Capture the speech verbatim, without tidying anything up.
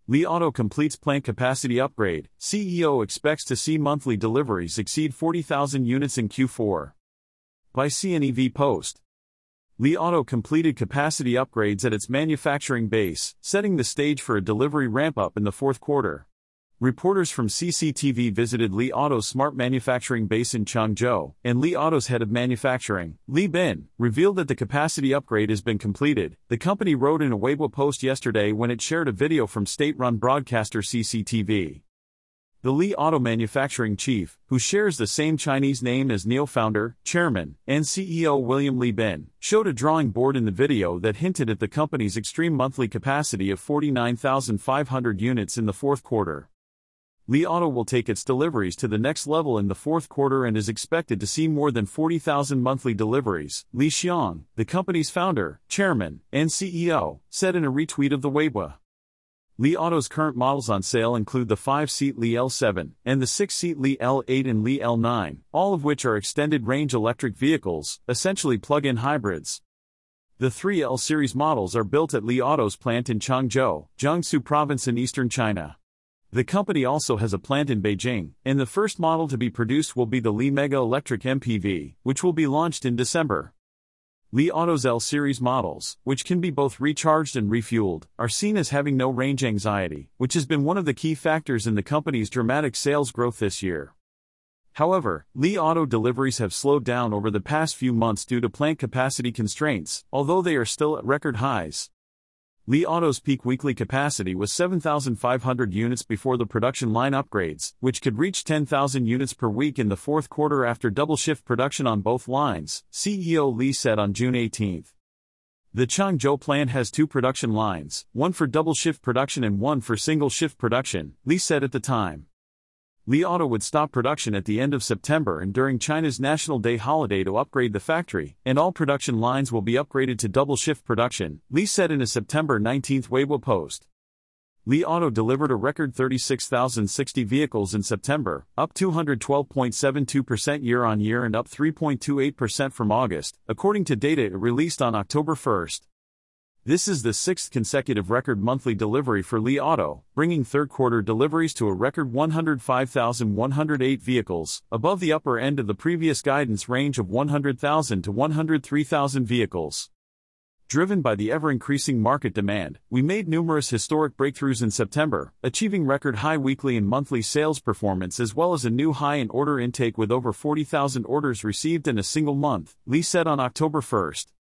Li Auto completes plant capacity upgrade. C E O expects to see monthly deliveries exceed forty thousand units in Q four. By C N E V Post. Li Auto completed capacity upgrades at its manufacturing base, setting the stage for a delivery ramp-up in the fourth quarter. Reporters from C C T V visited Li Auto's smart manufacturing base in Changzhou, and Li Auto's head of manufacturing, Li Bin, revealed that the capacity upgrade has been completed, the company wrote in a Weibo post yesterday when it shared a video from state-run broadcaster C C T V. The Li Auto manufacturing chief, who shares the same Chinese name as N I O founder, chairman, and C E O William Li Bin, showed a drawing board in the video that hinted at the company's extreme monthly capacity of forty-nine thousand five hundred units in the fourth quarter. Li Auto will take its deliveries to the next level in the fourth quarter and is expected to see more than forty thousand monthly deliveries, Li Xiong, the company's founder, chairman, and C E O, said in a retweet of the Weibo. Li Auto's current models on sale include the five-seat Li L seven and the six-seat Li L eight and Li L nine, all of which are extended-range electric vehicles, essentially plug-in hybrids. The three L series models are built at Li Auto's plant in Changzhou, Jiangsu Province in eastern China. The company also has a plant in Beijing, and the first model to be produced will be the Li Mega Electric M P V, which will be launched in December. Li Auto's L-series models, which can be both recharged and refueled, are seen as having no range anxiety, which has been one of the key factors in the company's dramatic sales growth this year. However, Li Auto deliveries have slowed down over the past few months due to plant capacity constraints, although they are still at record highs. Li Auto's peak weekly capacity was seven thousand five hundred units before the production line upgrades, which could reach ten thousand units per week in the fourth quarter after double-shift production on both lines, C E O Li said on June eighteenth. The Changzhou plant has two production lines, one for double-shift production and one for single-shift production, Li said at the time. Li Auto would stop production at the end of September and during China's National Day holiday to upgrade the factory, and all production lines will be upgraded to double-shift production, Li said in a September nineteenth Weibo post. Li Auto delivered a record thirty-six thousand sixty vehicles in September, up two hundred twelve point seven two percent year-on-year and up three point two eight percent from August, according to data it released on October first. This is the sixth consecutive record monthly delivery for Li Auto, bringing third-quarter deliveries to a record one hundred five thousand one hundred eight vehicles, above the upper end of the previous guidance range of one hundred thousand to one hundred three thousand vehicles. Driven by the ever-increasing market demand, we made numerous historic breakthroughs in September, achieving record-high weekly and monthly sales performance as well as a new high in order intake with over forty thousand orders received in a single month, Li said on October first.